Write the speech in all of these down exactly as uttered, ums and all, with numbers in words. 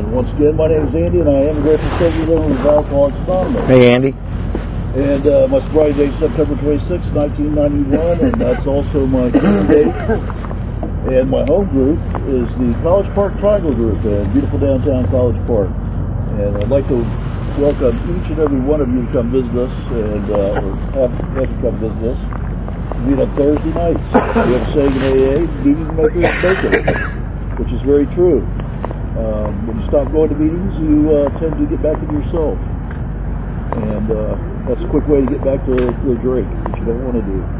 once again, my name is Andy, and I am the Grateful President of Alcoholics Anonymous. Hey, Andy. And uh, my sobriety date is September twenty-sixth, nineteen ninety-one, and that's also my birth date. And my home group is the College Park Triangle Group in beautiful downtown College Park. And I'd like to welcome each and every one of you to come visit us, and uh, or have, have to come visit us. We meet on Thursday nights. We have a saying in A A, meeting makers make it, which is very true. Um, when you stop going to meetings, you uh, tend to get back into yourself. And uh, that's a quick way to get back to, to a drink, which you don't want to do.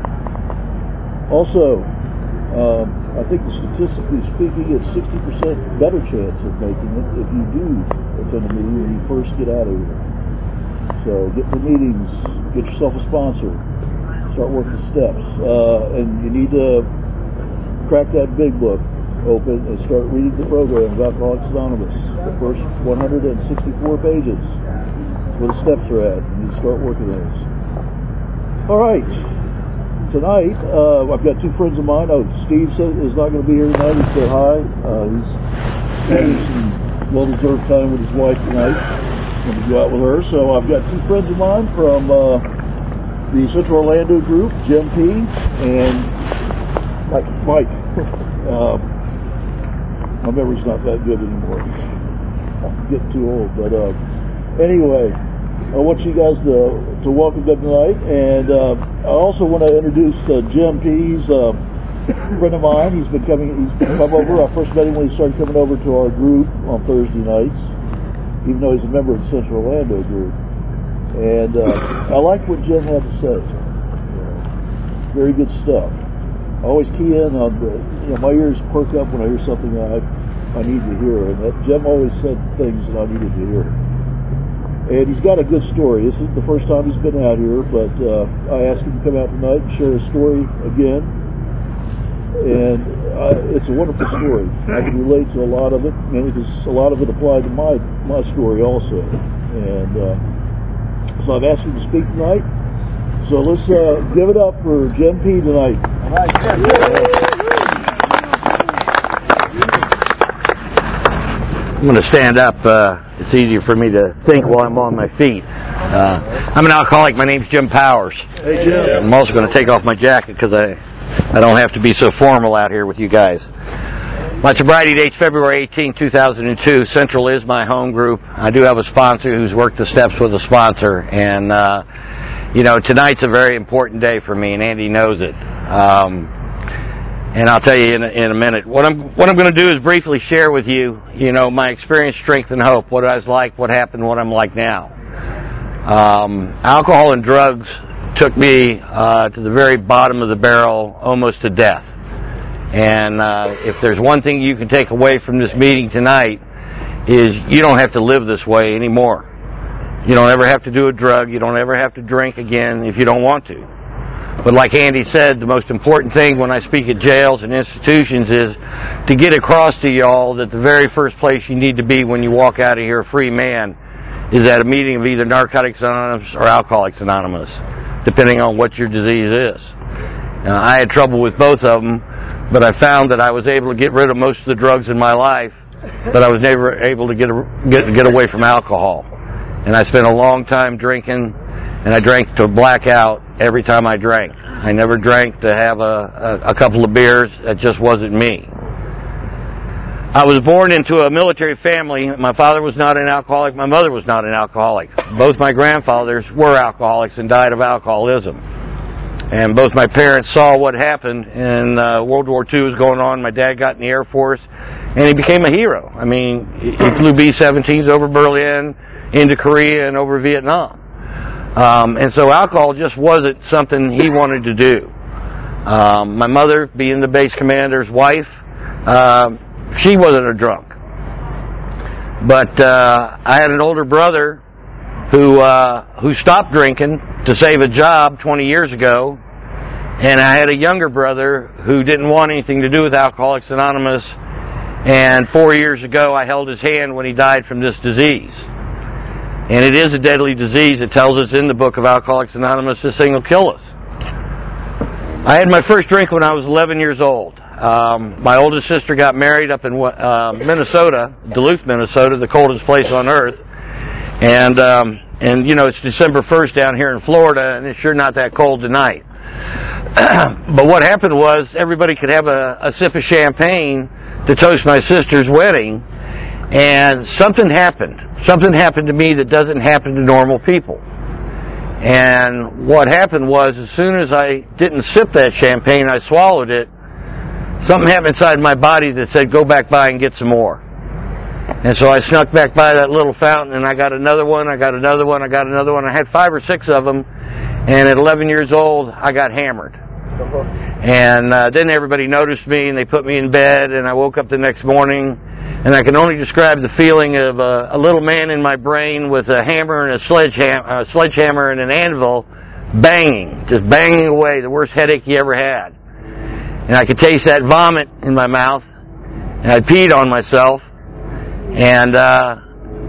Also, um, I think that statistically speaking, it's sixty percent better chance of making it if you do attend a meeting when you first get out of here. So get to meetings, get yourself a sponsor, start working the steps. Uh, and you need to crack that big book open and start reading the program of Alcoholics Anonymous. The first one hundred sixty-four pages where the steps are at. You need to start working those. All right. Tonight, uh, I've got two friends of mine. Oh, Steve said, is not going to be here tonight. He said hi. Uh, he's having some well-deserved time with his wife tonight. Going to go out with her. So I've got two friends of mine from uh, the Central Orlando group, Jim P. and Mike. Mike. um, my memory's not that good anymore. I'm getting too old. But uh, anyway, I want you guys to, to welcome them tonight, and uh, I also want to introduce uh, Jim P. He's a friend of mine. He's been coming. He's been come over. I first met him when he started coming over to our group on Thursday nights, even though he's a member of the Central Orlando group. And uh, I like what Jim had to say. You know, very good stuff. I always key in on the. You know, my ears perk up when I hear something I I need to hear, and that Jim always said things that I needed to hear. And he's got a good story. This isn't the first time he's been out here, but uh, I asked him to come out tonight and share his story again. And uh, it's a wonderful story. I can relate to a lot of it, mainly because a lot of it applied to my, my story also. And uh, so I've asked him to speak tonight. So let's uh, give it up for Jim P. tonight. All right. I'm going to stand up. Uh, it's easier for me to think while I'm on my feet. Uh, I'm an alcoholic. My name's Jim Powers. Hey, Jim. I'm also going to take off my jacket because I, I don't have to be so formal out here with you guys. My sobriety date's February eighteenth, two thousand two. Central is my home group. I do have a sponsor who's worked the steps with a sponsor. And, uh, you know, tonight's a very important day for me, and Andy knows it. Um, And I'll tell you in a, in a minute. What I'm what I'm going to do is briefly share with you, you know, my experience, strength, and hope. What I was like, what happened, what I'm like now. Um, alcohol and drugs took me uh, to the very bottom of the barrel, almost to death. And uh, if there's one thing you can take away from this meeting tonight, is you don't have to live this way anymore. You don't ever have to do a drug. You don't ever have to drink again if you don't want to. But like Andy said, the most important thing when I speak at jails and institutions is to get across to y'all that the very first place you need to be when you walk out of here a free man is at a meeting of either Narcotics Anonymous or Alcoholics Anonymous, depending on what your disease is. Now, I had trouble with both of them, but I found that I was able to get rid of most of the drugs in my life, but I was never able to get, get, get away from alcohol. And I spent a long time drinking, and I drank to blackout every time I drank. I never drank to have a, a, a couple of beers. That just wasn't me. I was born into a military family. My father was not an alcoholic. My mother was not an alcoholic. Both my grandfathers were alcoholics and died of alcoholism. And both my parents saw what happened, and uh, World War Two was going on. My dad got in the Air Force, and he became a hero. I mean, he flew B seventeens over Berlin, into Korea, and over Vietnam. Um, and so alcohol just wasn't something he wanted to do. Um, my mother, being the base commander's wife, uh, she wasn't a drunk. But uh, I had an older brother who uh, who stopped drinking to save a job twenty years ago, and I had a younger brother who didn't want anything to do with Alcoholics Anonymous, and four years ago I held his hand when he died from this disease. And it is a deadly disease. It tells us in the book of Alcoholics Anonymous this thing will kill us. I had my first drink when I was eleven years old. Um, my oldest sister got married up in uh, Minnesota, Duluth, Minnesota, the coldest place on earth. And, um, and you know, it's December first down here in Florida, and it's sure not that cold tonight. But what happened was everybody could have a, a sip of champagne to toast my sister's wedding, and something happened. Something happened to me that doesn't happen to normal people. And what happened was, as soon as I didn't sip that champagne, I swallowed it, something happened inside my body that said, go back by and get some more. And so I snuck back by that little fountain, and I got another one, I got another one, I got another one. I had five or six of them, and at eleven years old, I got hammered. And uh, then everybody noticed me, and they put me in bed, and I woke up the next morning, and I can only describe the feeling of uh, a little man in my brain with a hammer and a sledgehammer, a sledgehammer and an anvil banging, just banging away, the worst headache you ever had. And I could taste that vomit in my mouth, and I peed on myself, and uh,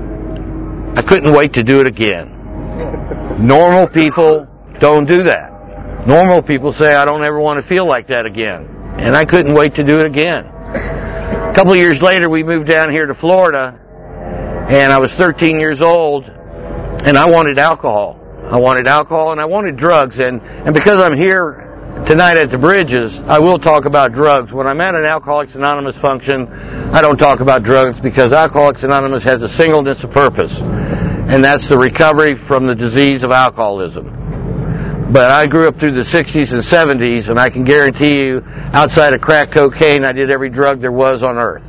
I couldn't wait to do it again. Normal people don't do that. Normal people say, I don't ever want to feel like that again. And I couldn't wait to do it again. A couple of years later, we moved down here to Florida, and I was thirteen years old, and I wanted alcohol. I wanted alcohol, and I wanted drugs, and, and because I'm here tonight at the Bridges, I will talk about drugs. When I'm at an Alcoholics Anonymous function, I don't talk about drugs, because Alcoholics Anonymous has a singleness of purpose, and that's the recovery from the disease of alcoholism. But I grew up through the sixties and seventies, and I can guarantee you, outside of crack cocaine, I did every drug there was on earth.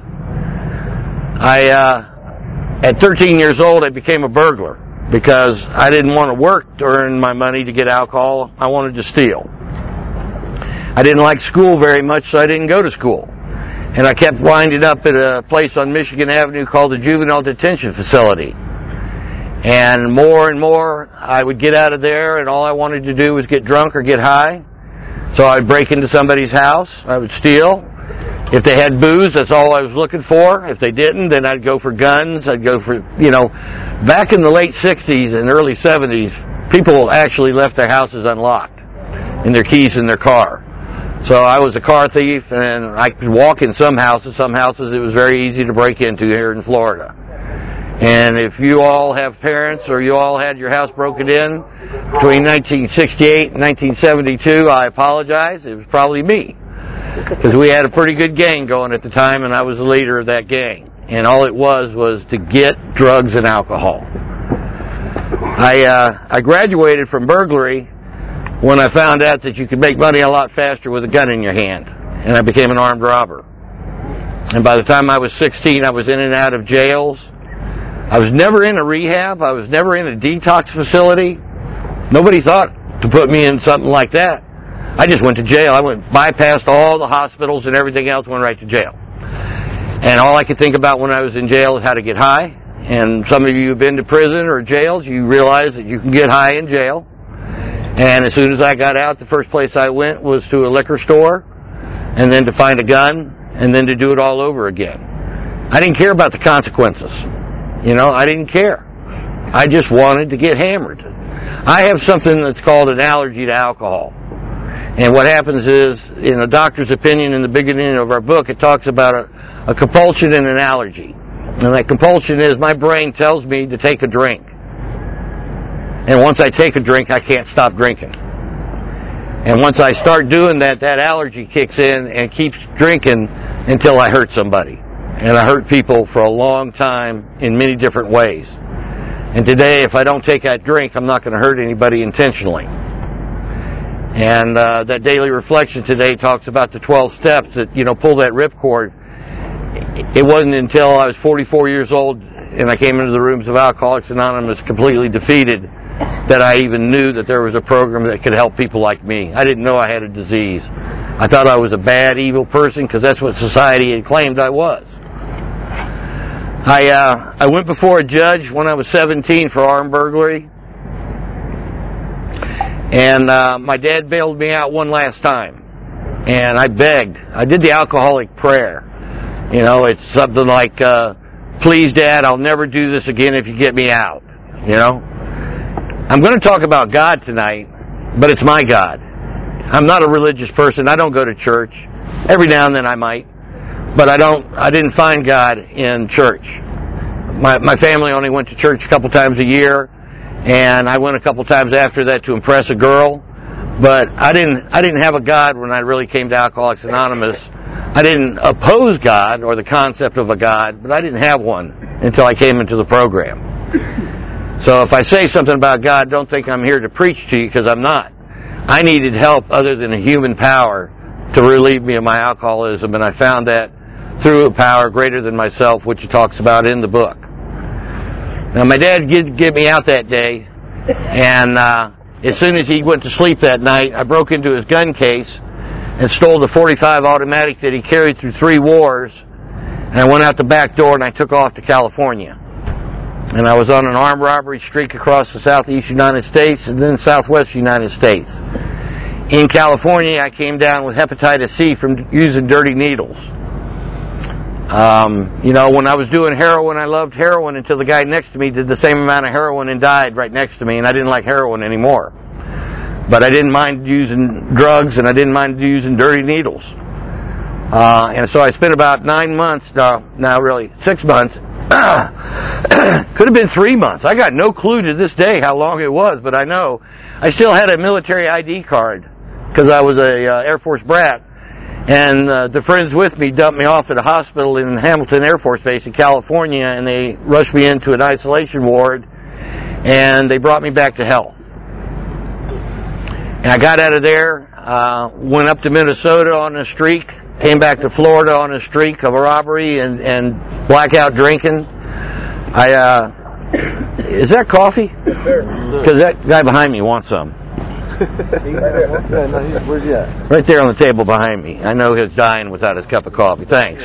I, uh, at thirteen years old, I became a burglar because I didn't want to work to earn my money to get alcohol. I wanted to steal. I didn't like school very much, so I didn't go to school. And I kept winding up at a place on Michigan Avenue called the Juvenile Detention Facility. And more and more, I would get out of there, and all I wanted to do was get drunk or get high. So I'd break into somebody's house, I would steal. If they had booze, that's all I was looking for. If they didn't, then I'd go for guns, I'd go for, you know, back in the late sixties and early seventies, people actually left their houses unlocked and their keys in their car. So I was a car thief, and I could walk in some houses. Some houses it was very easy to break into here in Florida. And if you all have parents or you all had your house broken in between nineteen sixty-eight and nineteen seventy-two, I apologize. It was probably me. Because we had a pretty good gang going at the time, and I was the leader of that gang. And all it was was to get drugs and alcohol. I, uh, I graduated from burglary when I found out that you could make money a lot faster with a gun in your hand. And I became an armed robber. And by the time I was sixteen, I was in and out of jails. I was never in a rehab. I was never in a detox facility. Nobody thought to put me in something like that. I just went to jail. I went bypassed all the hospitals and everything else, went right to jail. And all I could think about when I was in jail is how to get high. And some of you have been to prison or jails, you realize that you can get high in jail. And as soon as I got out, the first place I went was to a liquor store, and then to find a gun, and then to do it all over again. I didn't care about the consequences. You know, I didn't care. I just wanted to get hammered. I have something that's called an allergy to alcohol. And what happens is, in a doctor's opinion in the beginning of our book, it talks about a, a compulsion and an allergy. And that compulsion is my brain tells me to take a drink. And once I take a drink, I can't stop drinking. And once I start doing that, that allergy kicks in and keeps drinking until I hurt somebody. And I hurt people for a long time in many different ways. And today, if I don't take that drink, I'm not going to hurt anybody intentionally. And uh, that daily reflection today talks about the twelve steps that, you know, pull that ripcord. It wasn't until I was forty-four years old and I came into the rooms of Alcoholics Anonymous completely defeated that I even knew that there was a program that could help people like me. I didn't know I had a disease. I thought I was a bad, evil person because that's what society had claimed I was. I uh, I went before a judge when I was seventeen for armed burglary, and uh, my dad bailed me out one last time, and I begged. I did the alcoholic prayer. You know, it's something like, uh, "Please, Dad, I'll never do this again if you get me out." You know, I'm going to talk about God tonight, but it's my God. I'm not a religious person. I don't go to church. Every now and then I might, but I don't. I didn't find God in church. My my family only went to church a couple times a year, and I went a couple times after that to impress a girl. But I didn't. I didn't have a God when I really came to Alcoholics Anonymous. I didn't oppose God or the concept of a God, but I didn't have one until I came into the program. So if I say something about God, don't think I'm here to preach to you, because I'm not. I needed help other than a human power to relieve me of my alcoholism, and I found that through a power greater than myself, which he talks about in the book. Now, my dad did get me out that day, and uh, as soon as he went to sleep that night, I broke into his gun case and stole the forty-five automatic that he carried through three wars, and I went out the back door and I took off to California. And I was on an armed robbery streak across the southeast United States and then southwest United States. In California, I came down with hepatitis C from using dirty needles. Um, you know, when I was doing heroin, I loved heroin until the guy next to me did the same amount of heroin and died right next to me, and I didn't like heroin anymore. But I didn't mind using drugs, and I didn't mind using dirty needles. Uh, and so I spent about nine months, no, now really, six months. Could have been three months. I got no clue to this day how long it was, but I know I still had a military I D card because I was a uh, Air Force brat. And uh, the friends with me dumped me off at a hospital in Hamilton Air Force Base in California, and they rushed me into an isolation ward, and they brought me back to health. And I got out of there, uh, went up to Minnesota on a streak, came back to Florida on a streak of a robbery and, and blackout drinking. I, uh, is that coffee? Sure. Because that guy behind me wants some. Where's he at? Right there on the table behind me. I know he's dying without his cup of coffee. Thanks.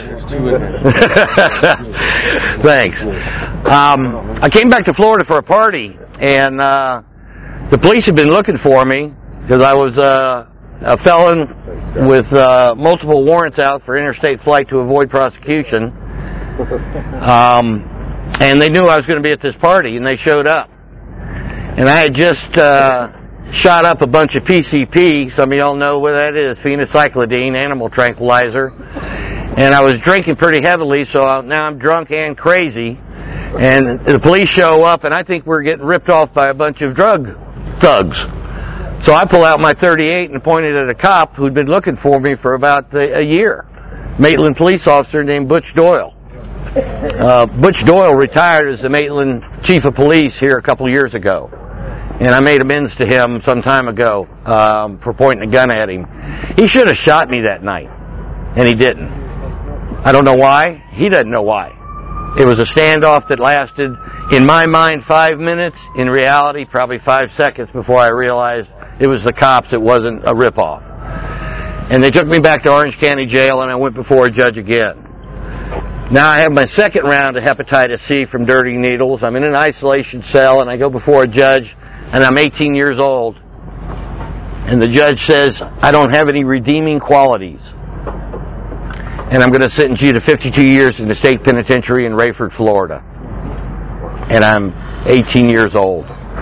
Thanks. Um, I came back to Florida for a party, and uh, the police had been looking for me because I was uh, a felon with uh, multiple warrants out for interstate flight to avoid prosecution. Um, and they knew I was going to be at this party, and they showed up. And I had just uh, shot up a bunch of P C P. Some of y'all know what that is, phencyclidine, animal tranquilizer. And I was drinking pretty heavily, so now I'm drunk and crazy. And the police show up, and I think we're getting ripped off by a bunch of drug thugs. So I pull out my thirty-eight and point it at a cop who'd been looking for me for about a year. Maitland police officer named Butch Doyle. Uh, Butch Doyle retired as the Maitland chief of police here a couple of years ago. And I made amends to him some time ago um, for pointing a gun at him. He should have shot me that night, and he didn't. I don't know why. He doesn't know why. It was a standoff that lasted, in my mind, five minutes. In reality, probably five seconds before I realized it was the cops. It wasn't a ripoff. And they took me back to Orange County Jail, and I went before a judge again. Now I have my second round of hepatitis C from dirty needles. I'm in an isolation cell, and I go before a judge, and I'm eighteen years old. And the judge says, I don't have any redeeming qualities. And I'm going to sentence you to fifty-two years in the state penitentiary in Rayford, Florida. And I'm eighteen years old.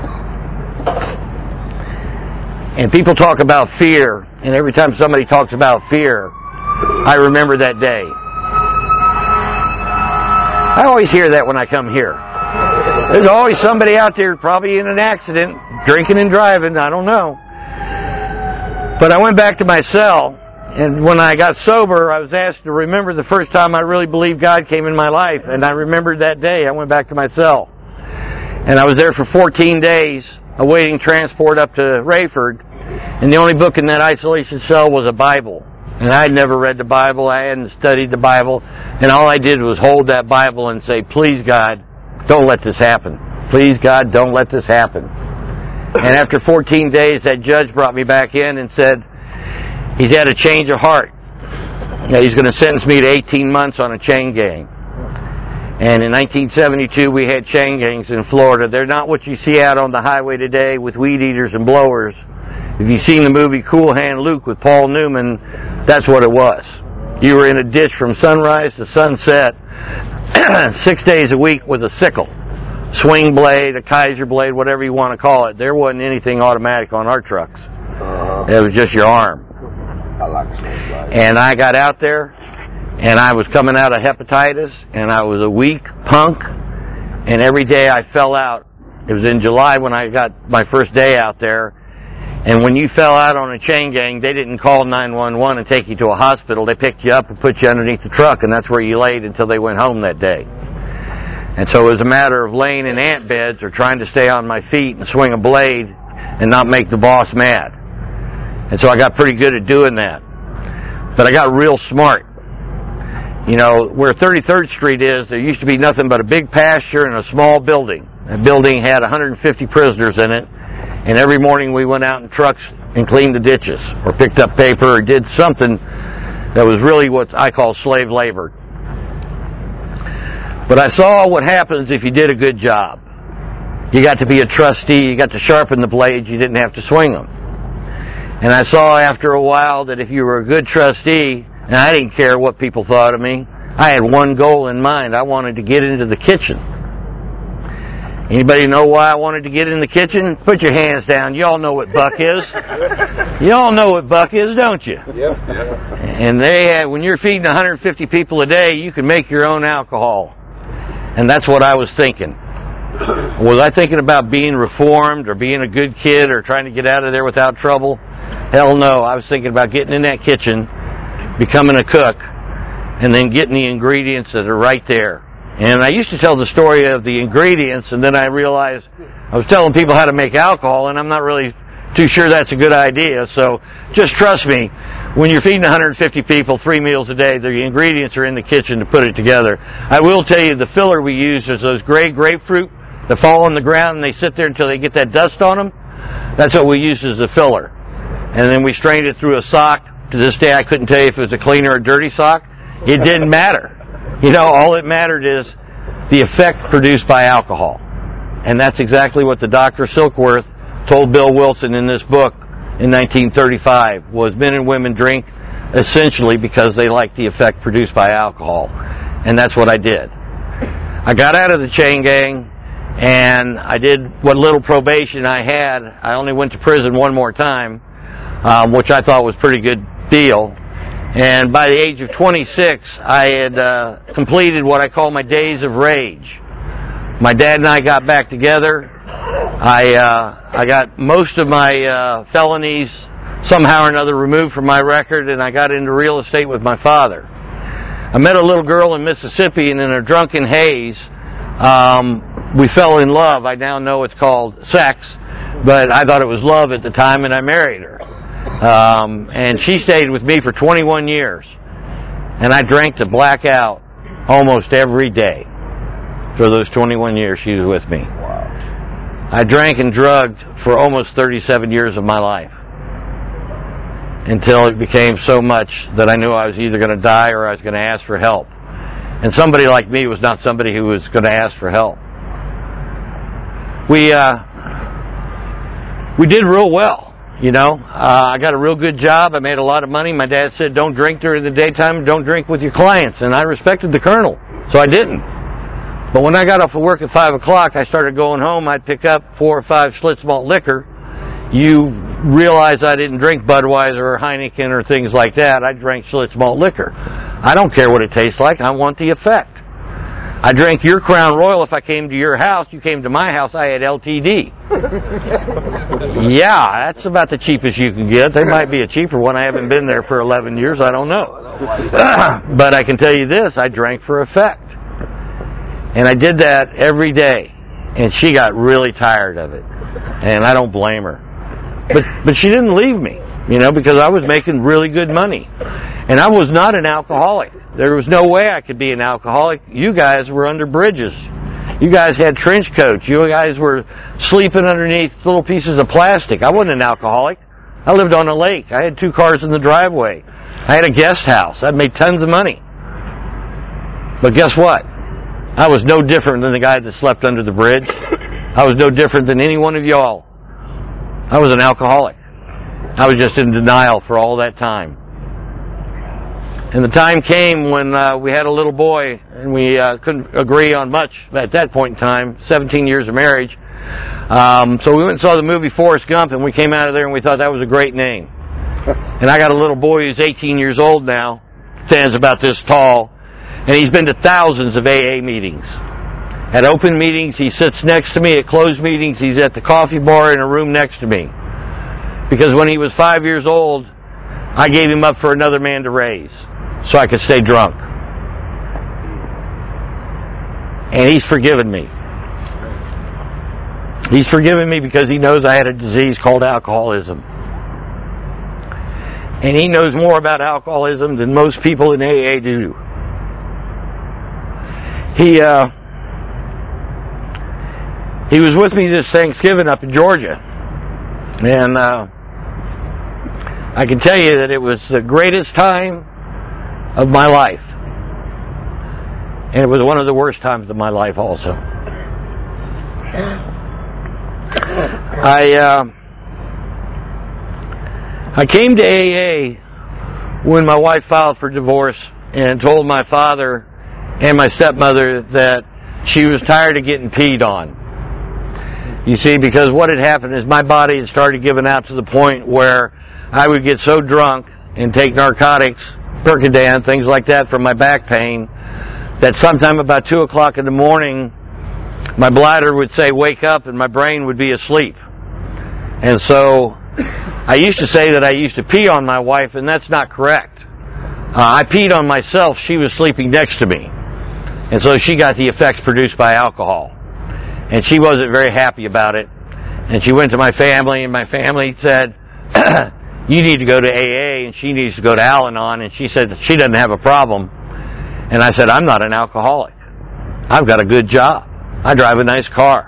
And people talk about fear, and every time somebody talks about fear, I remember that day. I always hear that when I come here. There's always somebody out there probably in an accident, drinking and driving, I don't know. But I went back to my cell, and when I got sober, I was asked to remember the first time I really believed God came in my life, and I remembered that day. I went back to my cell. And I was there for fourteen days, awaiting transport up to Rayford, and the only book in that isolation cell was a Bible. And I had never read the Bible, I hadn't studied the Bible, and all I did was hold that Bible and say, please God, don't let this happen. Please God, don't let this happen. And after fourteen days, that judge brought me back in and said, he's had a change of heart. Now, he's going to sentence me to eighteen months on a chain gang. And in nineteen seventy-two, we had chain gangs in Florida. They're not what you see out on the highway today with weed eaters and blowers. If you've seen the movie Cool Hand Luke with Paul Newman, that's what it was. You were in a ditch from sunrise to sunset, six days a week with a sickle, swing blade, a Kaiser blade, whatever you want to call it. There wasn't anything automatic on our trucks. It was just your arm. And I got out there, and I was coming out of hepatitis, and I was a weak punk, and every day I fell out. It was in July when I got my first day out there, and when you fell out on a chain gang, they didn't call nine one one and take you to a hospital. They picked you up and put you underneath the truck, and that's where you laid until they went home that day. And so it was a matter of laying in ant beds or trying to stay on my feet and swing a blade and not make the boss mad. And so I got pretty good at doing that. But I got real smart. You know, where thirty-third Street is, there used to be nothing but a big pasture and a small building. That building had one hundred fifty prisoners in it, and every morning we went out in trucks and cleaned the ditches or picked up paper or did something that was really what I call slave labor. But I saw what happens if you did a good job. You got to be a trustee, you got to sharpen the blades, you didn't have to swing them. And I saw after a while that if you were a good trustee, and I didn't care what people thought of me, I had one goal in mind. I wanted to get into the kitchen. Anybody know why I wanted to get in the kitchen? Put your hands down. You all know what Buck is. You all know what Buck is, don't you? Yep. And they had, when you're feeding one hundred fifty people a day, you can make your own alcohol. And that's what I was thinking. Was I thinking about being reformed or being a good kid or trying to get out of there without trouble? Hell no. I was thinking about getting in that kitchen, becoming a cook, and then getting the ingredients that are right there. And I used to tell the story of the ingredients, and then I realized I was telling people how to make alcohol, and I'm not really too sure that's a good idea. So just trust me, when you're feeding one hundred fifty people three meals a day, the ingredients are in the kitchen to put it together. I will tell you the filler we use is those gray grapefruit that fall on the ground, and they sit there until they get that dust on them. That's what we use as the filler. And then we strained it through a sock. To this day, I couldn't tell you if it was a clean or a dirty sock. It didn't matter. You know, all that mattered is the effect produced by alcohol. And that's exactly what the Doctor Silkworth told Bill Wilson in this book in nineteen thirty-five, was men and women drink essentially because they like the effect produced by alcohol. And that's what I did. I got out of the chain gang, and I did what little probation I had. I only went to prison one more time, um, which I thought was a pretty good deal. And by the age of twenty-six, I had uh, completed what I call my days of rage. My dad and I got back together. I uh, I got most of my uh, felonies somehow or another removed from my record, and I got into real estate with my father. I met a little girl in Mississippi, and in a drunken haze, um, we fell in love. I now know it's called sex, but I thought it was love at the time, and I married her. Um, and she stayed with me for twenty-one years, and I drank to black out almost every day for those twenty-one years she was with me. Wow. I drank and drugged for almost thirty-seven years of my life, until it became so much that I knew I was either going to die or I was going to ask for help. And somebody like me was not somebody who was going to ask for help. We uh, we did real well. You know, uh, I got a real good job. I made a lot of money. My dad said, don't drink during the daytime, don't drink with your clients. And I respected the colonel, so I didn't. But when I got off of work at five o'clock, I started going home. I'd pick up four or five Schlitz malt liquor. You realize I didn't drink Budweiser or Heineken or things like that. I drank Schlitz malt liquor. I don't care what it tastes like. I want the effect. I drank your Crown Royal. If I came to your house, you came to my house, I had L T D. Yeah, that's about the cheapest you can get. There might be a cheaper one. I haven't been there for eleven years. I don't know. But I can tell you this, I drank for effect. And I did that every day. And she got really tired of it. And I don't blame her. But but she didn't leave me, you know, because I was making really good money. And I was not an alcoholic. There was no way I could be an alcoholic. You guys were under bridges. You guys had trench coats. You guys were sleeping underneath little pieces of plastic. I wasn't an alcoholic. I lived on a lake. I had two cars in the driveway. I had a guest house. I made tons of money. But guess what? I was no different than the guy that slept under the bridge. I was no different than any one of y'all. I was an alcoholic. I was just in denial for all that time. And the time came when uh, we had a little boy, and we uh, couldn't agree on much at that point in time, seventeen years of marriage. Um, so we went and saw the movie Forrest Gump, and we came out of there and we thought that was a great name. And I got a little boy who's eighteen years old now, stands about this tall, and he's been to thousands of A A meetings. At open meetings, he sits next to me. At closed meetings, he's at the coffee bar in a room next to me. Because when he was five years old, I gave him up for another man to raise so I could stay drunk. And he's forgiven me. He's forgiven me because he knows I had a disease called alcoholism. And he knows more about alcoholism than most people in A A do. He, uh, he was with me this Thanksgiving up in Georgia. And, uh, I can tell you that it was the greatest time of my life. And it was one of the worst times of my life also. I uh, I came to A A when my wife filed for divorce and told my father and my stepmother that she was tired of getting peed on. You see, because what had happened is my body had started giving out to the point where I would get so drunk and take narcotics, Percodan, things like that for my back pain, that sometime about two o'clock in the morning, my bladder would say, wake up, and my brain would be asleep. And so I used to say that I used to pee on my wife, and that's not correct. Uh, I peed on myself. She was sleeping next to me. And so she got the effects produced by alcohol. And she wasn't very happy about it. And she went to my family, and my family said, you need to go to A A, and she needs to go to Al-Anon. And she said that she doesn't have a problem. And I said, I'm not an alcoholic. I've got a good job. I drive a nice car.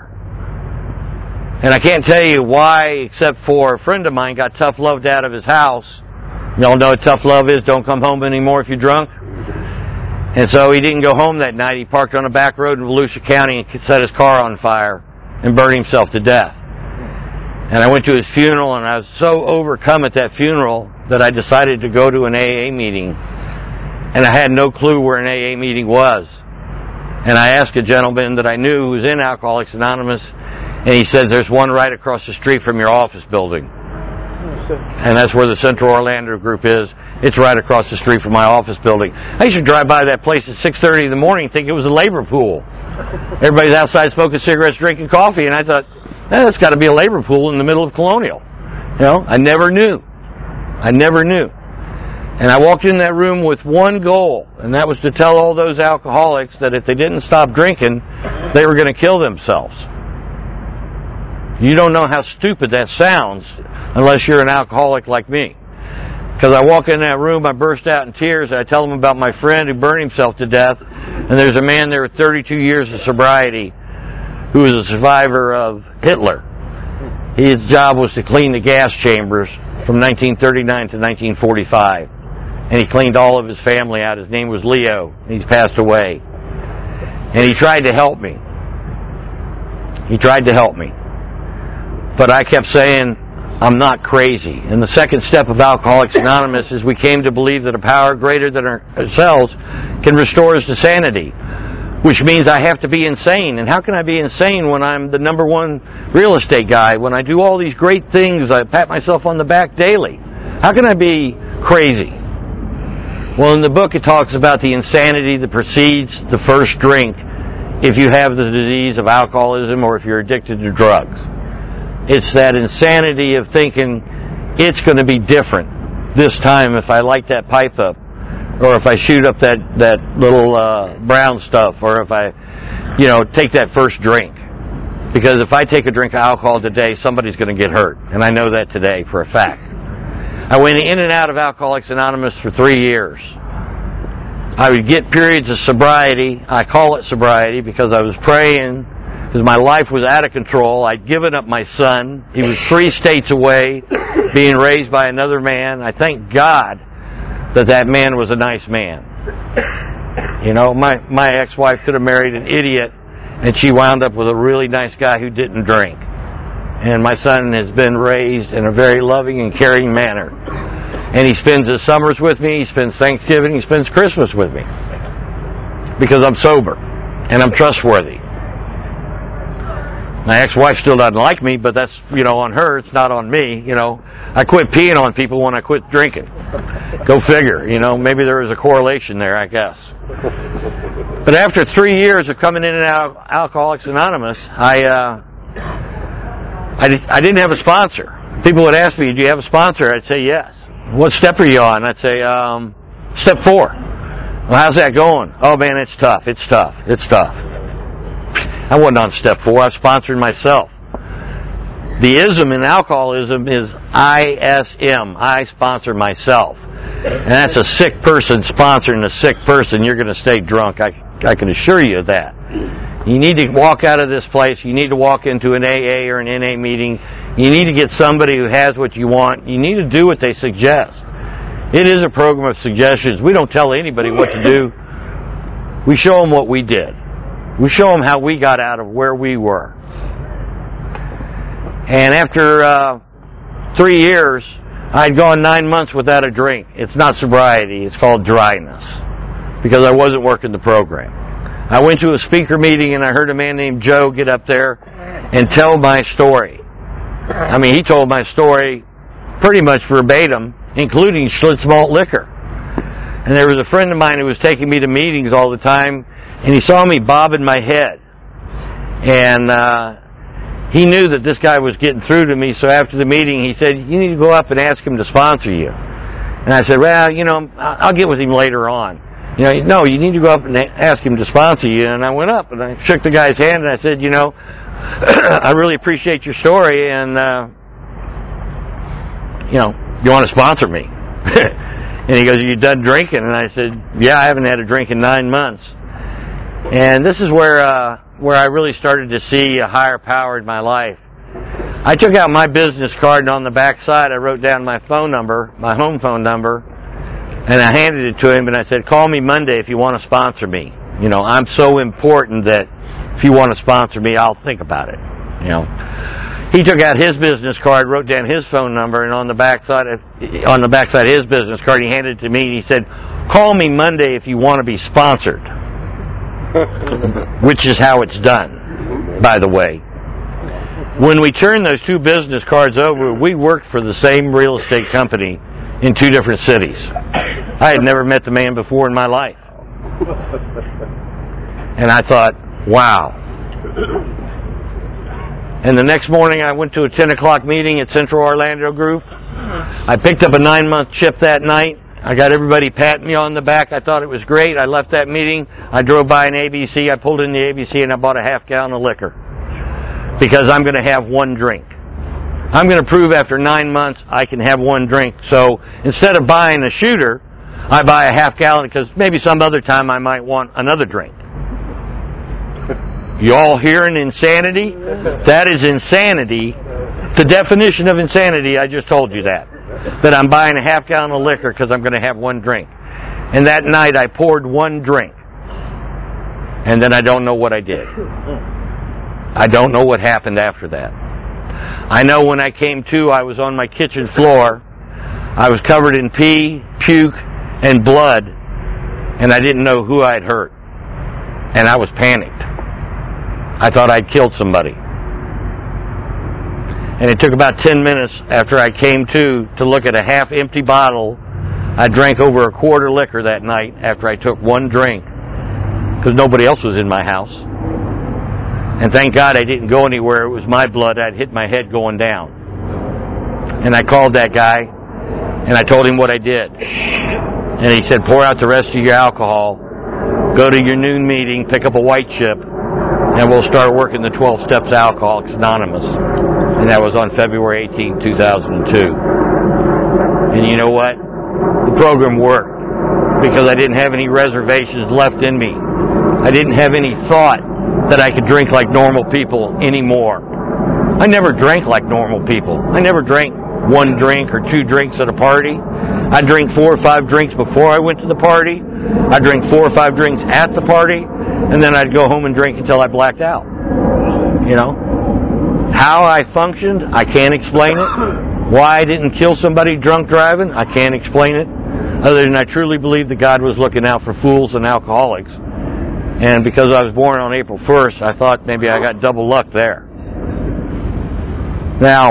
And I can't tell you why, except for a friend of mine got tough loved out of his house. Y'all know what tough love is. Don't come home anymore if you're drunk. And so he didn't go home that night. He parked on a back road in Volusia County and set his car on fire and burned himself to death. And I went to his funeral, and I was so overcome at that funeral that I decided to go to an A A meeting. And I had no clue where an A A meeting was. And I asked a gentleman that I knew who was in Alcoholics Anonymous, and he says, there's one right across the street from your office building. And that's where the Central Orlando group is. It's right across the street from my office building. I used to drive by that place at six thirty in the morning and think it was a labor pool. Everybody's outside smoking cigarettes, drinking coffee, and I thought, eh, that's got to be a labor pool in the middle of Colonial. You know, I never knew. I never knew. And I walked in that room with one goal, and that was to tell all those alcoholics that if they didn't stop drinking, they were going to kill themselves. You don't know how stupid that sounds unless you're an alcoholic like me. Because I walk in that room, I burst out in tears, and I tell them about my friend who burned himself to death, and there's a man there with thirty-two years of sobriety who was a survivor of Hitler. His job was to clean the gas chambers from nineteen thirty-nine to nineteen forty-five. And he cleaned all of his family out. His name was Leo. And he's passed away. And he tried to help me. He tried to help me. But I kept saying, I'm not crazy. And the second step of Alcoholics Anonymous is we came to believe that a power greater than our, ourselves can restore us to sanity. Which means I have to be insane. And how can I be insane when I'm the number one real estate guy? When I do all these great things, I pat myself on the back daily. How can I be crazy? Well, in the book it talks about the insanity that precedes the first drink if you have the disease of alcoholism or if you're addicted to drugs. It's that insanity of thinking it's going to be different this time if I light that pipe up, or if I shoot up that, that little uh, brown stuff, or if I, you know, take that first drink. Because if I take a drink of alcohol today, somebody's going to get hurt. And I know that today for a fact. I went in and out of Alcoholics Anonymous for three years. I would get periods of sobriety. I call it sobriety because I was praying, because my life was out of control. I'd given up my son. He was three states away, being raised by another man. I thank God that that man was a nice man. You know, my, my ex-wife could have married an idiot, and she wound up with a really nice guy who didn't drink. And my son has been raised in a very loving and caring manner. And he spends his summers with me, he spends Thanksgiving, he spends Christmas with me. Because I'm sober, and I'm trustworthy. My ex-wife still doesn't like me, but that's, you know, on her. It's not on me, you know. I quit peeing on people when I quit drinking. Go figure, you know. Maybe there was a correlation there, I guess. But after three years of coming in and out of Alcoholics Anonymous, I, uh, I, di- I didn't have a sponsor. People would ask me, do you have a sponsor? I'd say yes. What step are you on? I'd say, um, step four. Well, how's that going? Oh, man, it's tough. It's tough. It's tough. I wasn't on step four. I was sponsoring myself. The ism in alcoholism is I S M. I sponsor myself. And that's a sick person sponsoring a sick person. You're going to stay drunk. I, I can assure you of that. You need to walk out of this place. You need to walk into an A A or an N A meeting. You need to get somebody who has what you want. You need to do what they suggest. It is a program of suggestions. We don't tell anybody what to do. We show them what we did. We show them how we got out of where we were. And after uh, three years, I'd gone nine months without a drink. It's not sobriety. It's called dryness, because I wasn't working the program. I went to a speaker meeting, and I heard a man named Joe get up there and tell my story. I mean, he told my story pretty much verbatim, including Schlitz malt liquor. And there was a friend of mine who was taking me to meetings all the time, and he saw me bobbing my head. And uh, he knew that this guy was getting through to me, so after the meeting, he said, you need to go up and ask him to sponsor you. And I said, well, you know, I'll get with him later on. You know, no, you need to go up and ask him to sponsor you. And I went up, and I shook the guy's hand, and I said, you know, I really appreciate your story, and, uh, you know, you want to sponsor me? And he goes, are you done drinking? And I said, yeah, I haven't had a drink in nine months. And this is where uh, where I really started to see a higher power in my life. I took out my business card, and on the back side I wrote down my phone number, my home phone number, and I handed it to him, and I said, call me Monday if you want to sponsor me. You know, I'm so important that if you want to sponsor me, I'll think about it. You know, he took out his business card, wrote down his phone number, and on the back side of, on the back side of his business card, he handed it to me, and he said, call me Monday if you want to be sponsored. Which is how it's done, by the way. When we turned those two business cards over, we worked for the same real estate company in two different cities. I had never met the man before in my life. And I thought, wow. And the next morning I went to a ten o'clock meeting at Central Orlando Group. I picked up a nine-month chip that night. I got everybody patting me on the back. I thought it was great. I left that meeting. I drove by an A B C. I pulled in the A B C and I bought a half gallon of liquor. Because I'm going to have one drink. I'm going to prove after nine months I can have one drink. So instead of buying a shooter, I buy a half gallon because maybe some other time I might want another drink. You all hearing insanity? That is insanity. The definition of insanity, I just told you that. That I'm buying a half gallon of liquor because I'm going to have one drink. And that night I poured one drink. And then I don't know what I did. I don't know what happened after that. I know when I came to, I was on my kitchen floor. I was covered in pee, puke, and blood. And I didn't know who I'd hurt. And I was panicked. I thought I'd killed somebody. And it took about ten minutes after I came to to look at a half-empty bottle. I drank over a quart of liquor that night after I took one drink because nobody else was in my house. And thank God I didn't go anywhere. It was my blood. I'd hit my head going down. And I called that guy, and I told him what I did. And he said, pour out the rest of your alcohol, go to your noon meeting, pick up a white chip, and we'll start working the twelve steps Alcoholics Anonymous. And that was on February eighteenth, two thousand two. And you know what? The program worked because I didn't have any reservations left in me. I didn't have any thought that I could drink like normal people anymore. I never drank like normal people. I never drank one drink or two drinks at a party. I drank four or five drinks before I went to the party. I drank four or five drinks at the party. And then I'd go home and drink until I blacked out. You know? How I functioned, I can't explain it. Why I didn't kill somebody drunk driving, I can't explain it. Other than I truly believe that God was looking out for fools and alcoholics. And because I was born on April first, I thought maybe I got double luck there. Now,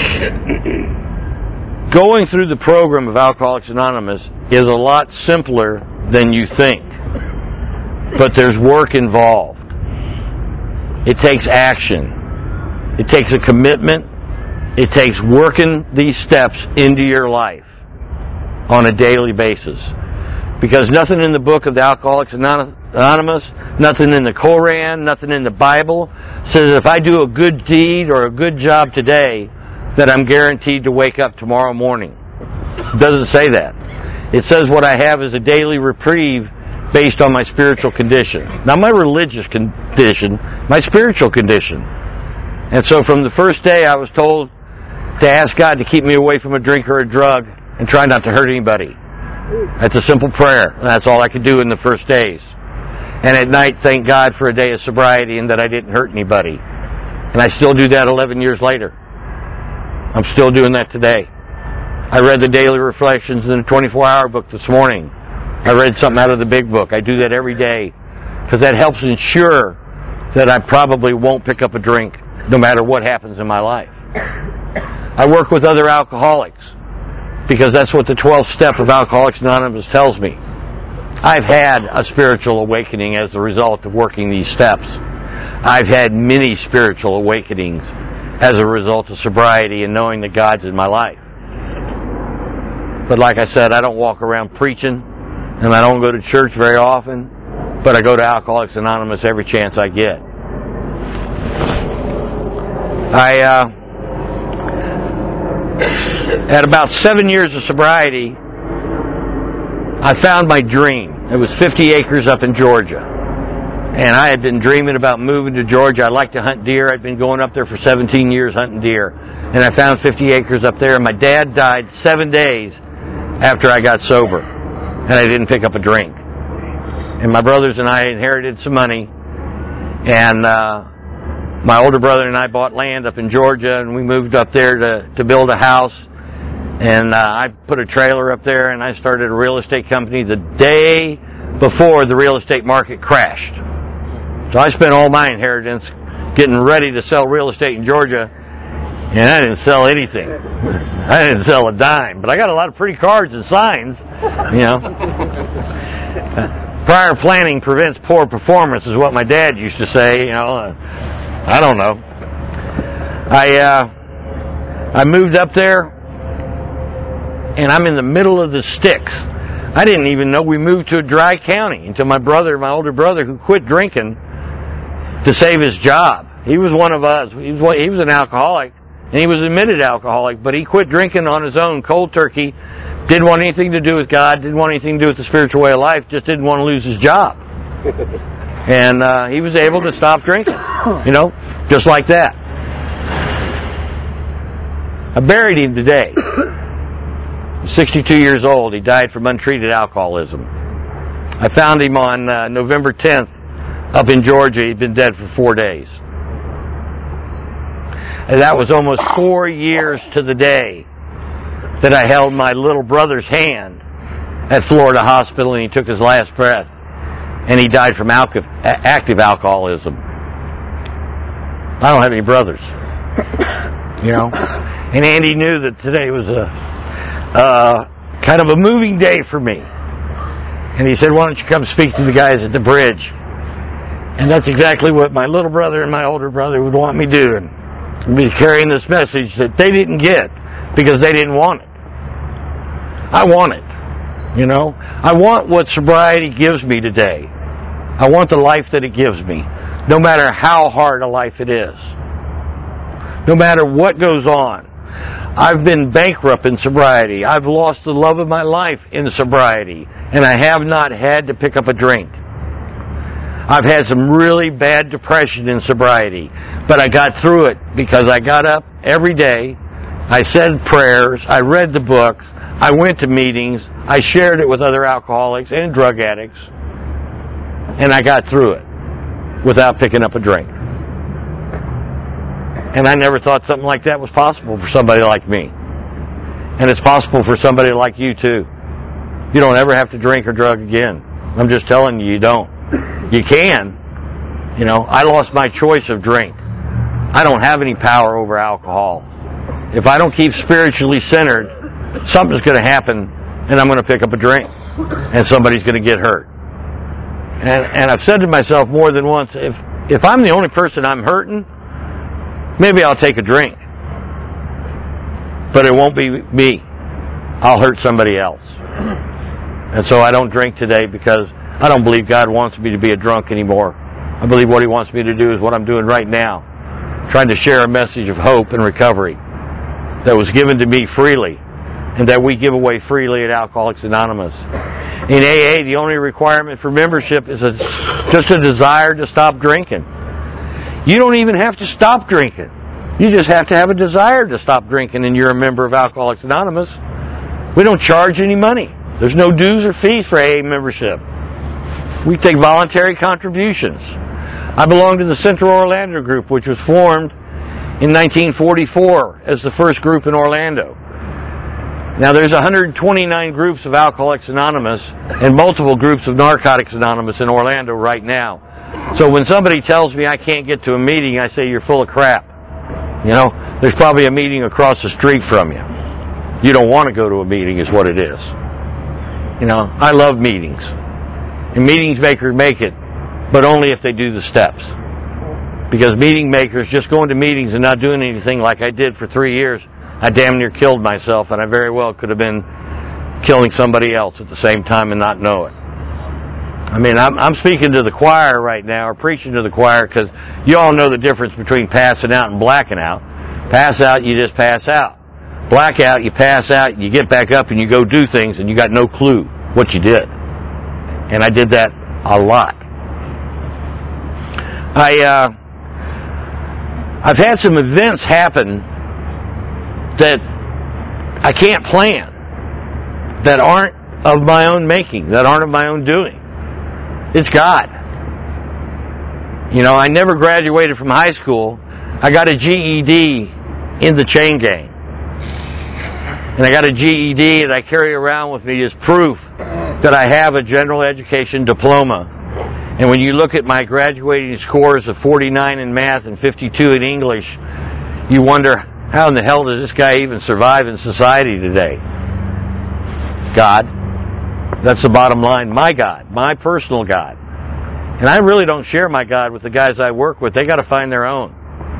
going through the program of Alcoholics Anonymous is a lot simpler than you think. But there's work involved. It takes action. It takes a commitment. It takes working these steps into your life on a daily basis. Because nothing in the book of the Alcoholics Anonymous, nothing in the Koran, nothing in the Bible says if I do a good deed or a good job today, that I'm guaranteed to wake up tomorrow morning. It doesn't say that. It says what I have is a daily reprieve based on my spiritual condition. Not my religious condition, my spiritual condition. And so from the first day I was told to ask God to keep me away from a drink or a drug and try not to hurt anybody. That's a simple prayer. That's all I could do in the first days. And at night, thank God for a day of sobriety and that I didn't hurt anybody. And I still do that eleven years later. I'm still doing that today. I read the daily reflections in the twenty-four hour book this morning. I read something out of the big book. I do that every day because that helps ensure that I probably won't pick up a drink no matter what happens in my life. I work with other alcoholics because that's what the twelfth step of Alcoholics Anonymous tells me. I've had a spiritual awakening as a result of working these steps. I've had many spiritual awakenings as a result of sobriety and knowing that God's in my life. But like I said, I don't walk around preaching, and I don't go to church very often, but I go to Alcoholics Anonymous every chance I get. I, uh, at about seven years of sobriety, I found my dream. It was fifty acres up in Georgia. And I had been dreaming about moving to Georgia. I like to hunt deer. I'd been going up there for seventeen years hunting deer. And I found fifty acres up there, and my dad died seven days after I got sober. And I didn't pick up a drink. And my brothers and I inherited some money. And uh, my older brother and I bought land up in Georgia, and we moved up there to, to build a house. And uh, I put a trailer up there, and I started a real estate company the day before the real estate market crashed. So I spent all my inheritance getting ready to sell real estate in Georgia, and I didn't sell anything. I didn't sell a dime, but I got a lot of pretty cards and signs, you know. Prior planning prevents poor performance is what my dad used to say, you know. Uh, I don't know. I uh, I moved up there, and I'm in the middle of the sticks. I didn't even know we moved to a dry county until my brother, my older brother, who quit drinking to save his job. He was one of us. He was, he was an alcoholic, and he was admitted alcoholic, but he quit drinking on his own, cold turkey. Didn't want anything to do with God, didn't want anything to do with the spiritual way of life, just didn't want to lose his job. And uh, he was able to stop drinking, you know, just like that. I buried him today. sixty-two years old. He died from untreated alcoholism. I found him on uh, November tenth up in Georgia. He'd been dead for four days. And that was almost four years to the day that I held my little brother's hand at Florida Hospital, and he took his last breath, and he died from alco- active alcoholism. I don't have any brothers, you know. And Andy knew that today was a Uh, kind of a moving day for me. And he said, why don't you come speak to the guys at the bridge? And that's exactly what my little brother and my older brother would want me doing. Be carrying this message that they didn't get because they didn't want it. I want it. You know? I want what sobriety gives me today. I want the life that it gives me. No matter how hard a life it is. No matter what goes on. I've been bankrupt in sobriety. I've lost the love of my life in sobriety. And I have not had to pick up a drink. I've had some really bad depression in sobriety. But I got through it because I got up every day. I said prayers. I read the books. I went to meetings. I shared it with other alcoholics and drug addicts. And I got through it without picking up a drink. And I never thought something like that was possible for somebody like me. And it's possible for somebody like you too. You don't ever have to drink or drug again. I'm just telling you, you don't. You can. You know, I lost my choice of drink. I don't have any power over alcohol. If I don't keep spiritually centered, something's going to happen, and I'm going to pick up a drink, and somebody's going to get hurt. And and I've said to myself more than once, if if I'm the only person I'm hurting, maybe I'll take a drink. But it won't be me. I'll hurt somebody else. And so I don't drink today because I don't believe God wants me to be a drunk anymore. I believe what He wants me to do is what I'm doing right now, trying to share a message of hope and recovery that was given to me freely and that we give away freely at Alcoholics Anonymous. In A A, the only requirement for membership is a, just a desire to stop drinking. You don't even have to stop drinking. You just have to have a desire to stop drinking, and you're a member of Alcoholics Anonymous. We don't charge any money. There's no dues or fees for A A membership. We take voluntary contributions. I belong to the Central Orlando group, which was formed in nineteen forty-four as the first group in Orlando. Now, there's one hundred twenty-nine groups of Alcoholics Anonymous and multiple groups of Narcotics Anonymous in Orlando right now. So when somebody tells me I can't get to a meeting, I say, you're full of crap. You know, there's probably a meeting across the street from you. You don't want to go to a meeting is what it is. You know, I love meetings. And meetings makers make it, but only if they do the steps. Because meeting makers just going to meetings and not doing anything like I did for three years, I damn near killed myself, and I very well could have been killing somebody else at the same time and not know it. I mean, I'm, I'm speaking to the choir right now, or preaching to the choir, because you all know the difference between passing out and blacking out. Pass out, you just pass out. Blackout, you pass out, you get back up and you go do things, and you got no clue what you did. And I did that a lot. I, uh, I've had some events happen that I can't plan, that aren't of my own making, that aren't of my own doing. It's God. You know, I never graduated from high school. I got a G E D in the chain gang. And I got a G E D that I carry around with me as proof that I have a general education diploma. And when you look at my graduating scores of forty-nine in math and fifty-two in English, you wonder, how in the hell does this guy even survive in society today? God. That's the bottom line. My God. My personal God. And I really don't share my God with the guys I work with. They got to find their own.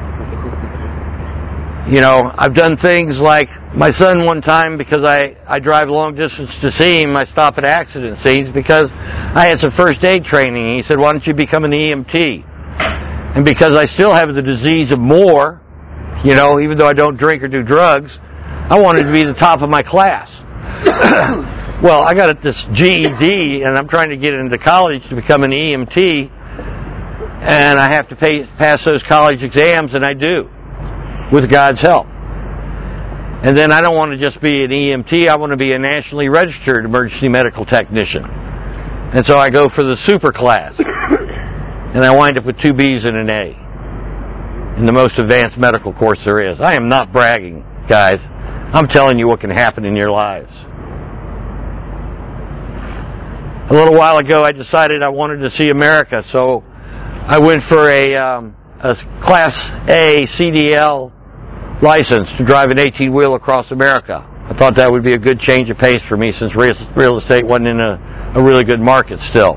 You know, I've done things like my son one time, because I, I drive long distance to see him, I stop at accident scenes because I had some first aid training. He said, why don't you become an E M T? And because I still have the disease of more, you know, even though I don't drink or do drugs, I wanted to be the top of my class. Well, I got this G E D, and I'm trying to get into college to become an E M T, and I have to pay, pass those college exams, and I do, with God's help. And then I don't want to just be an E M T, I want to be a nationally registered emergency medical technician. And so I go for the super class, and I wind up with two B's and an A in the most advanced medical course there is. I am not bragging, guys. I'm telling you what can happen in your lives. A little while ago, I decided I wanted to see America, so I went for a, um, a Class A C D L license to drive an eighteen-wheel across America. I thought that would be a good change of pace for me, since real estate wasn't in a, a really good market still.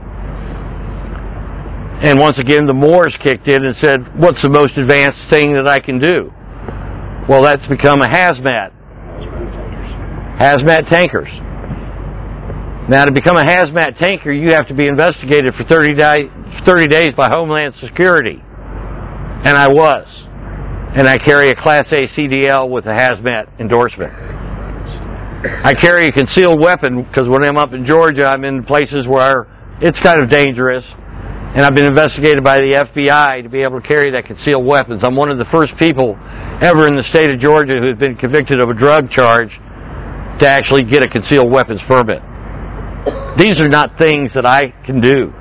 And once again, the Moors kicked in and said, what's the most advanced thing that I can do? Well, that's become a hazmat. Hazmat tankers. Now, to become a hazmat tanker, you have to be investigated for thirty days by Homeland Security. And I was. And I carry a Class A C D L with a hazmat endorsement. I carry a concealed weapon because when I'm up in Georgia, I'm in places where it's kind of dangerous. And I've been investigated by the F B I to be able to carry that concealed weapons. I'm one of the first people ever in the state of Georgia who has been convicted of a drug charge to actually get a concealed weapons permit. These are not things that I can do.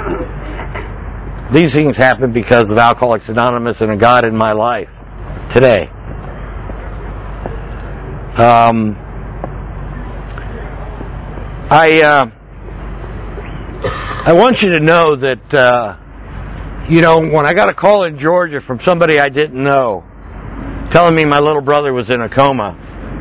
These things happen because of Alcoholics Anonymous and a God in my life today. Um, I uh, I want you to know that uh, you know, when I got a call in Georgia from somebody I didn't know, telling me my little brother was in a coma,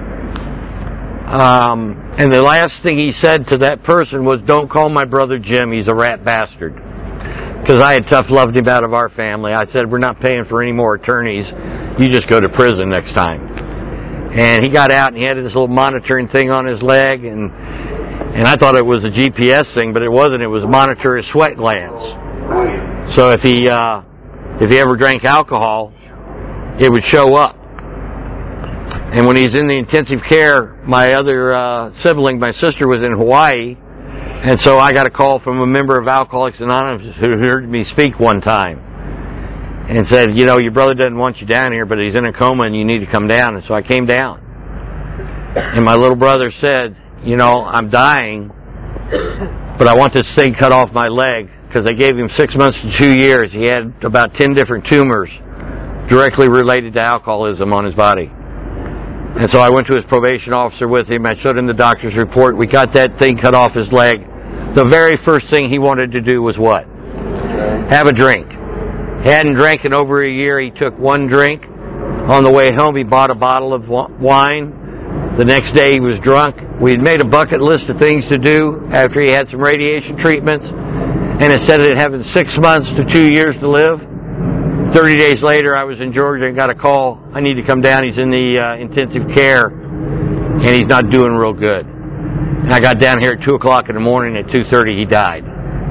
um, and the last thing he said to that person was, "Don't call my brother Jim, he's a rat bastard." Because I had tough loved him out of our family. I said, "We're not paying for any more attorneys. You just go to prison next time." And he got out and he had this little monitoring thing on his leg, and and I thought it was a G P S thing, but it wasn't. It was monitor his sweat glands. So if he uh, if he ever drank alcohol, it would show up. And when he's in the intensive care, my other uh, sibling, my sister, was in Hawaii, and so I got a call from a member of Alcoholics Anonymous who heard me speak one time and said, "You know, your brother doesn't want you down here, but he's in a coma and you need to come down." And so I came down. And my little brother said, "You know, I'm dying, but I want this thing cut off my leg," because they gave him six months to two years. He had about ten different tumors directly related to alcoholism on his body. And so I went to his probation officer with him. I showed him the doctor's report. We got that thing cut off his leg. The very first thing he wanted to do was what? Have a drink. He hadn't drank in over a year. He took one drink. On the way home, he bought a bottle of wine. The next day, he was drunk. We had made a bucket list of things to do after he had some radiation treatments. And instead of having six months to two years to live, thirty days later, I was in Georgia and got a call. "I need to come down. He's in the uh, intensive care, and he's not doing real good." And I got down here at two o'clock in the morning. At two thirty, he died.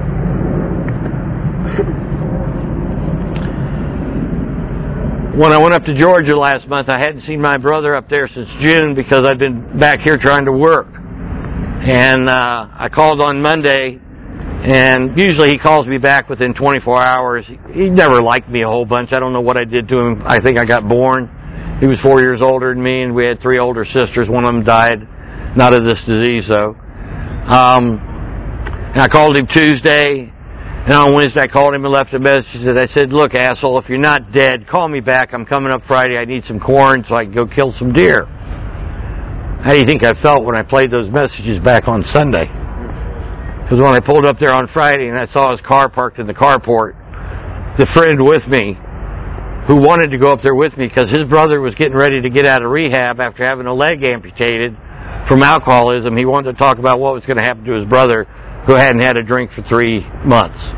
When I went up to Georgia last month, I hadn't seen my brother up there since June because I'd been back here trying to work. And uh, I called on Monday, and usually he calls me back within twenty-four hours. He, he never liked me a whole bunch. I don't know what I did to him. I think I got born. He was four years older than me, and we had three older sisters. One of them died, not of this disease, though. Um, and I called him Tuesday, and on Wednesday I called him and left a message. And I said, "Look, asshole, if you're not dead, call me back. I'm coming up Friday. I need some corn so I can go kill some deer." How do you think I felt when I played those messages back on Sunday? Because when I pulled up there on Friday and I saw his car parked in the carport, the friend with me, who wanted to go up there with me because his brother was getting ready to get out of rehab after having a leg amputated from alcoholism, he wanted to talk about what was going to happen to his brother who hadn't had a drink for three months.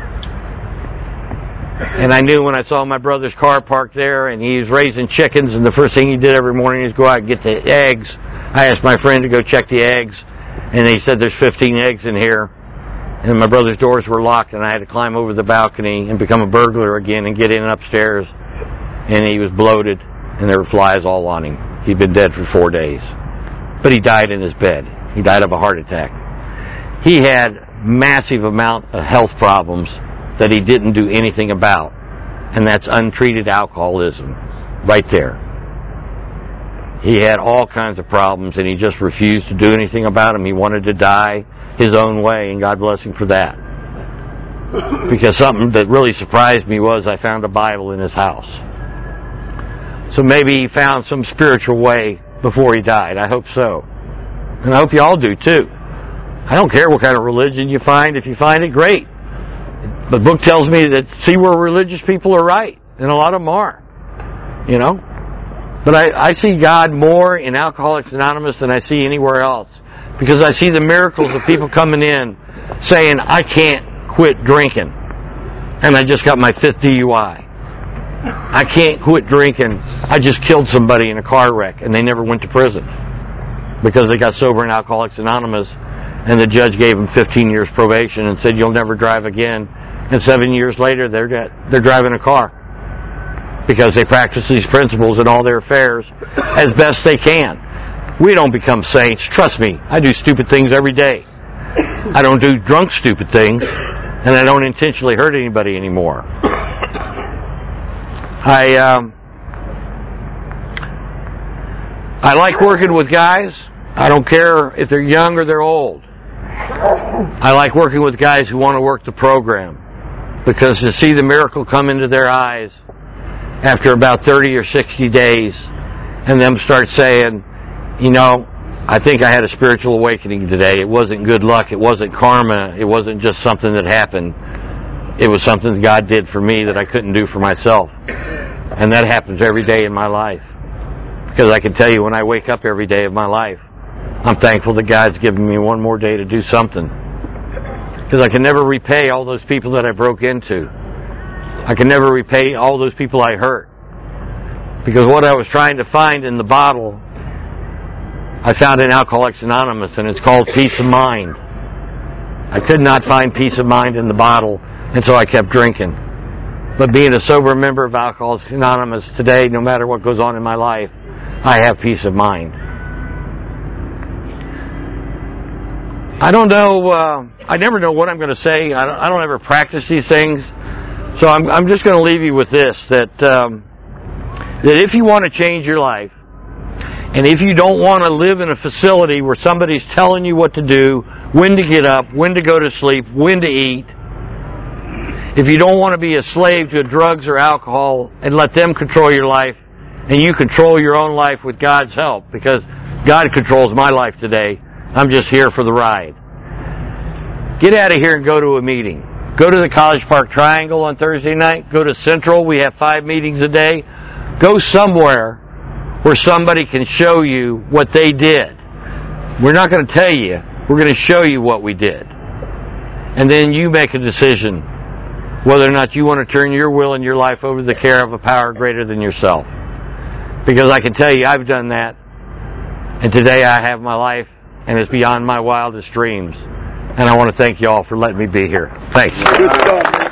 And I knew when I saw my brother's car parked there and he was raising chickens, and the first thing he did every morning is go out and get the eggs. I asked my friend to go check the eggs, and he said there's fifteen eggs in here. And my brother's doors were locked, and I had to climb over the balcony and become a burglar again and get in upstairs. And he was bloated, and there were flies all on him. He'd been dead for four days. But he died in his bed. He died of a heart attack. He had massive amount of health problems that he didn't do anything about. And that's untreated alcoholism right there. He had all kinds of problems, and he just refused to do anything about them. He wanted to die his own way, and God bless him for that. Because something that really surprised me was I found a Bible in his house. So maybe he found some spiritual way before he died. I hope so. And I hope you all do too. I don't care what kind of religion you find. If you find it, great. The book tells me that see where religious people are right, and a lot of them are. You know? But I, I see God more in Alcoholics Anonymous than I see anywhere else. Because I see the miracles of people coming in saying, I can't quit drinking. And I just got my fifth D U I. I can't quit drinking. I just killed somebody in a car wreck, and they never went to prison. Because they got sober in Alcoholics Anonymous, and the judge gave them fifteen years probation and said, you'll never drive again. And seven years later, they're they're driving a car. Because they practice these principles in all their affairs as best they can. We don't become saints. Trust me, I do stupid things every day. I don't do drunk stupid things, and I don't intentionally hurt anybody anymore. I um, I like working with guys. I don't care if they're young or they're old. I like working with guys who want to work the program, because to see the miracle come into their eyes after about thirty or sixty days, and them start saying, you know, I think I had a spiritual awakening today. It wasn't good luck. It wasn't karma. It wasn't just something that happened. it was something that God did for me that I couldn't do for myself. And that happens every day in my life. Because I can tell you, when I wake up every day of my life, I'm thankful that God's given me one more day to do something. Because I can never repay all those people that I broke into. I can never repay all those people I hurt. Because what I was trying to find in the bottle, I found in Alcoholics Anonymous, and it's called peace of mind. I could not find peace of mind in the bottle, and so I kept drinking. But being a sober member of Alcoholics Anonymous today, no matter what goes on in my life, I have peace of mind. I don't know, uh, I never know what I'm going to say. I don't, I don't ever practice these things. So I'm, I'm just going to leave you with this, that, um, that if you want to change your life, and if you don't want to live in a facility where somebody's telling you what to do, when to get up, when to go to sleep, when to eat, if you don't want to be a slave to drugs or alcohol and let them control your life, and you control your own life with God's help, because God controls my life today, I'm just here for the ride. Get out of here and go to a meeting. Go to the College Park Triangle on Thursday night. Go to Central. We have five meetings a day. Go somewhere where somebody can show you what they did. We're not going to tell you. We're going to show you what we did. And then you make a decision whether or not you want to turn your will and your life over to the care of a power greater than yourself. Because I can tell you, I've done that. And today I have my life, and it's beyond my wildest dreams. And I want to thank you all for letting me be here. Thanks. Good stuff.